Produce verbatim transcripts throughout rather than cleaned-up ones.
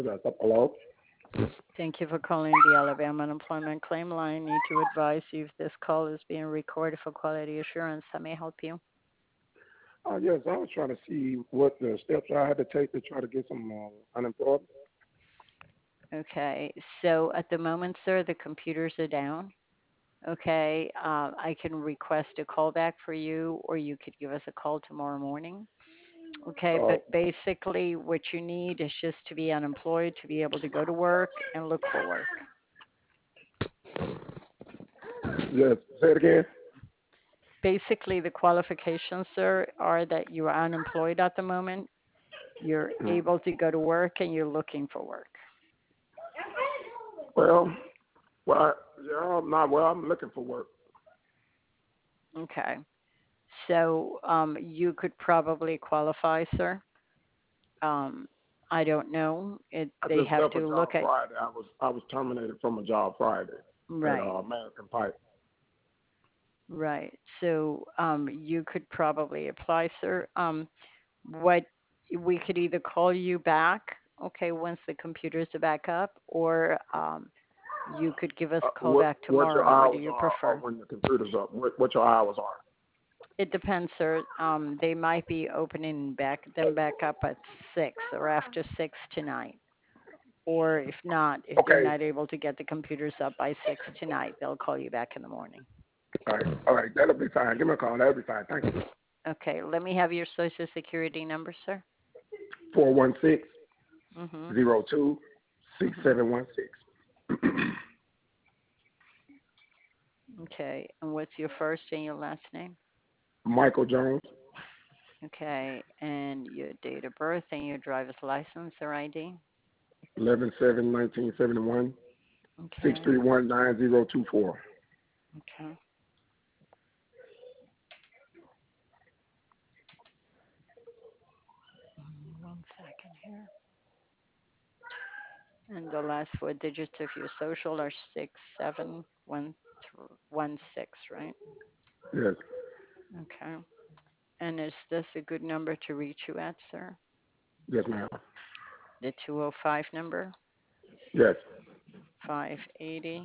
Yes, hello? Thank you for calling the Alabama Unemployment Claim Line. Need to advise you if this call is being recorded for quality assurance. How may I help you? Uh, yes, I was trying to see what the steps I had to take to try to get some uh, unemployment. Okay, so at the moment, sir, the computers are down. Okay, uh, I can request a call back for you, or you could give us a call tomorrow morning. Okay, Uh, but basically, what you need is just to be unemployed to be able to go to work and look for work. yes, say it again. Basically, the qualifications, sir, are that you are unemployed at the moment, you're Mm. able to go to work, and you're looking for work. Well, well, I, yeah, I'm not. Well, I'm looking for work. Okay. So um, you could probably qualify, sir. Um, I don't know. It, I they just have left a to job look at, Friday. I was I was terminated from a job Friday at right, uh, American Pipe. right. So um, you could probably apply, sir. Um, what we could either call you back, okay, once the computers are back up, or um, you could give us Uh, a call what back what your tomorrow. What do hours you are uh, prefer? when the computer's up? What what your hours are? It depends, sir. Um, they might be opening back them back up at six or after six tonight. Or if not, if they're Okay. not able to get the computers up by six tonight, they'll call you back in the morning. All right. All right. That'll be fine. Give me a call. That'll be fine. Thank you. Okay, let me have your social security number, sir. Four one six Mhm. zero two six Mhm. seven one six. Okay, and what's your first and your last name? Michael Jones. Okay, and your date of birth and your driver's license or I D. Eleven seven nineteen seventy one six Okay. three one nine zero two four. Okay. Mm, One second here. And the last four digits of your social are six seven one one six, right? Yes. Okay. And is this a good number to reach you at, sir? Yes, ma'am. The two oh five number, Yes. five eight zero,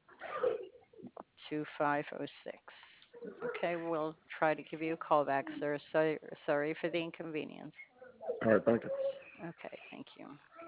two five oh six. Okay, we'll try to give you a call back, sir. So, sorry for the inconvenience. All right. Thank you. Okay, thank you.